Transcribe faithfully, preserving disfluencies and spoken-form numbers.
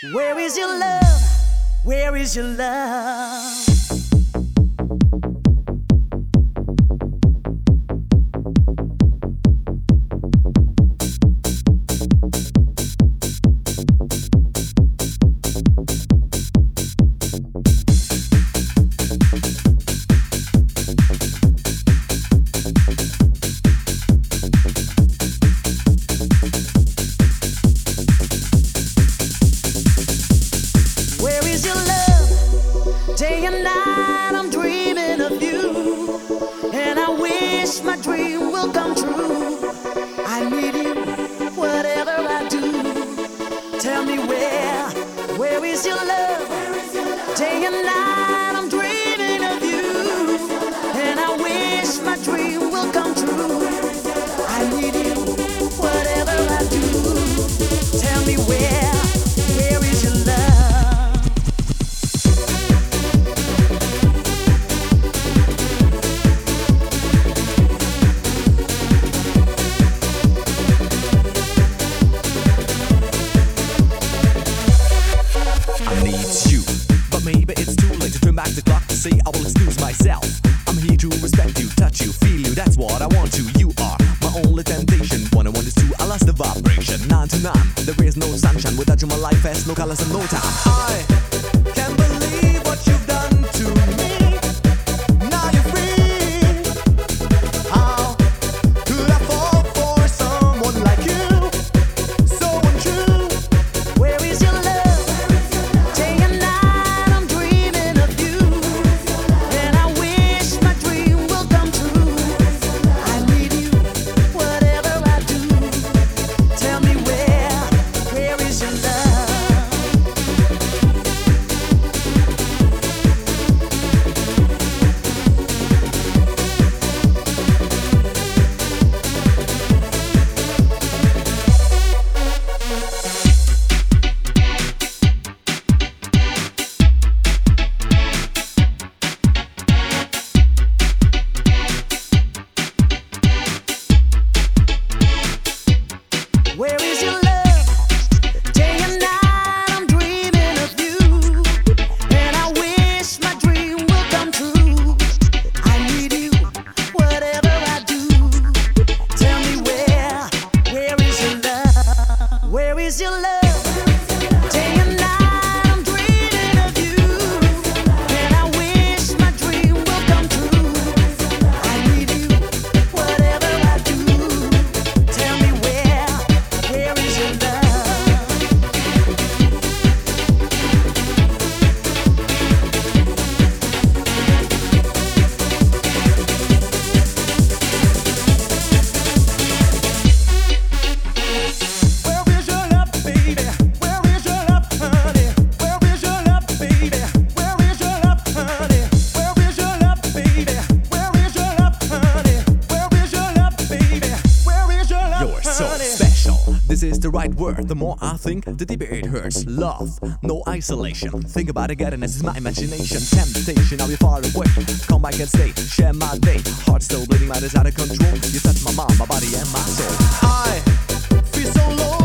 Where is your love? Where is your love? Day and night I'm dreaming of you, and I wish my dream will come true. I need you, whatever I do. Tell me where, where is your love? Day and night I'm dreaming of you, and I wish my dream will come true. I need you, whatever I do. Tell me where, where is your love? Back the clock to say I will excuse myself. I'm here to respect you, touch you, feel you, that's what I want you. You are my only temptation. One and one is two, I lost the vibration. Nine to nine, there is no sunshine. Without you my life has no colors and no time. I can't believe what you've done to me. Now you're free. How could I fall for someone like you? So untrue. Where is your love? Day and night Where is your love? Day and night I'm dreaming of you, and I wish my dream will come true. I need you, whatever I do. Tell me where, where is your love? Where is your love? Day and night I'm dreaming of you, and I wish my dream will come true. I need you, whatever I do. Tell me where, where is your love? Where is your love, baby? Where is your love, honey? Where is your love, baby? Where is your love, honey? Where is your love, baby? Where is your love, honey? Where is your love, baby? Where is your love, You're so honey? special. This is the right word. The more I think, the deeper it hurts. Love, no isolation. Think about it, getting this is my imagination. Temptation, I'll be far away. Come back and stay, share my day. Heart still bleeding, mind is out of control. You touch my mind, my body, and my soul. I feel so low.